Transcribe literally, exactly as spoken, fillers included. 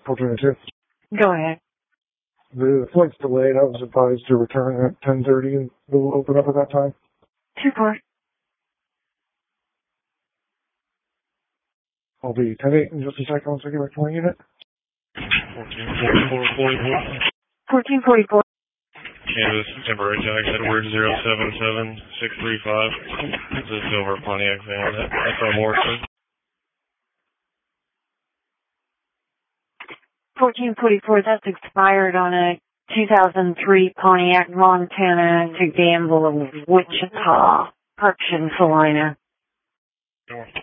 four twenty-two. Go ahead. The flight's delayed. I was advised to return at ten thirty and we'll open up at that time. Two four. I'll be ten eight in just a second once I get back to my unit. fourteen forty-four forty-four. fourteen forty-four. Canvas, temporary tax, Edward zero seven seven six three five. This is Silver Pontiac van. That, that's our Morrison. fourteen forty-four, that's expired on a two thousand three Pontiac Montana to Gamble, Wichita, Park, Salina. Sure.